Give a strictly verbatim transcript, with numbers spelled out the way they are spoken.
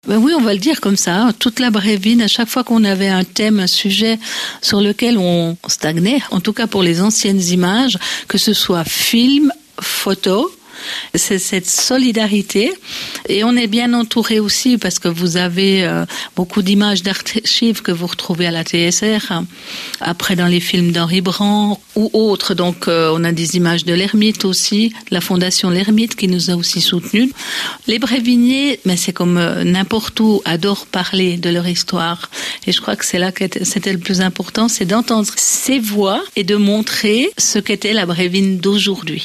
Ben oui, on va le dire comme ça. Toute la Brévine, à chaque fois qu'on avait un thème, un sujet sur lequel on stagnait, en tout cas pour les anciennes images, que ce soit film, photo, c'est cette solidarité. Et on est bien entouré aussi parce que vous avez euh, beaucoup d'images d'archives que vous retrouvez à la T S R, hein. Après dans les films d'Henri Brand ou autres. Donc euh, on a des images de l'Hermite aussi, de la Fondation l'Hermite qui nous a aussi soutenus. Les Bréviniers, mais c'est comme euh, n'importe où, adorent parler de leur histoire. Et je crois que c'est là que c'était le plus important, c'est d'entendre ces voix et de montrer ce qu'était la Brévine d'aujourd'hui.